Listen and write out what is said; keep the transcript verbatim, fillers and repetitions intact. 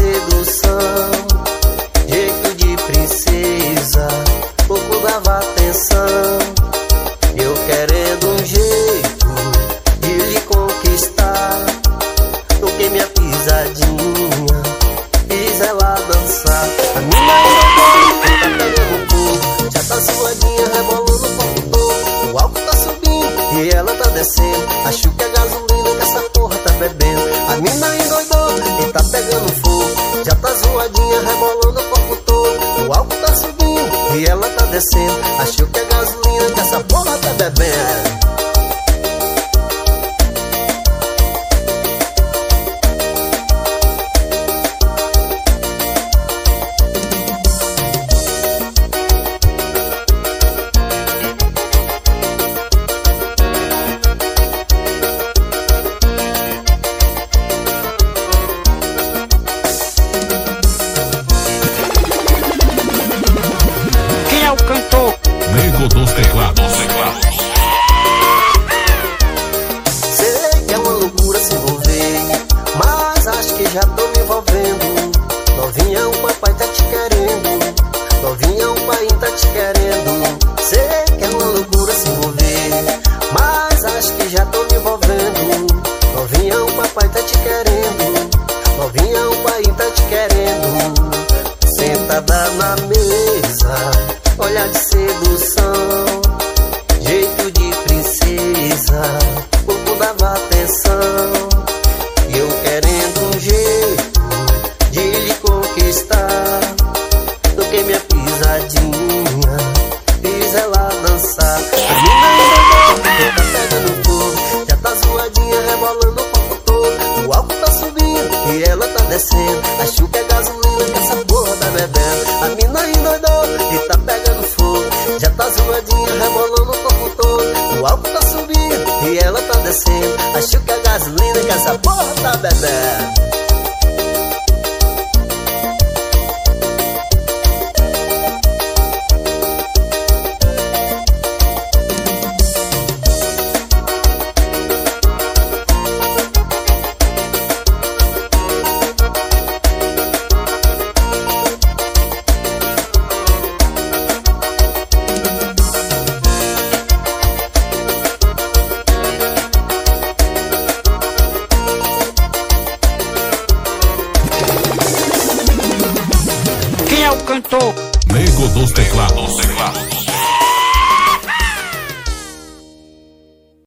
sedução, jeito de princesa, pouco dava atenção. Eu querendo um jeito de lhe conquistar, toquei minha pisadinha, fiz ela dançar. A mina endoidou, tá pegando fogo, já tá suadinha, rebolando o corpo todo. O álcool tá subindo e ela tá descendo, acho que é gasolina que essa porra tá bebendo. A mina endoidou e tá pegando fogo, já tá zoadinha, rebolando o corpo todo. O álcool tá subindo e ela tá descendo, acho que é gasolina que essa porra tá bebendo. Nego dos teclados. Sei que é uma loucura se envolver, mas acho que já tô me envolvendo. Novinha, o papai tá te querendo, novinha, o pai tá te querendo. Sei que é uma loucura se envolver, mas acho que já tô me envolvendo. Novinha, o papai tá te querendo, novinha, o pai tá te querendo. Sentada na mesa, olhar de sedução, jeito de princesa, pouco dava atenção. E eu querendo um jeito de lhe conquistar, toquei minha pisadinha, fiz ela dançar. A mina endoidou, tá pegando fogo, já tá zoadinha, rebolando o corpo todo. O álcool tá subindo e ela tá descendo, acho que é gasolina que essa porra tá bebendo. A mina endoidou e tá pegando fogo, já tá zoadinha, rebolando o corpo todo. O álcool tá subindo e ela tá descendo, acho que é gasolina que essa porra tá bebendo. Cantor Nego dos teclados.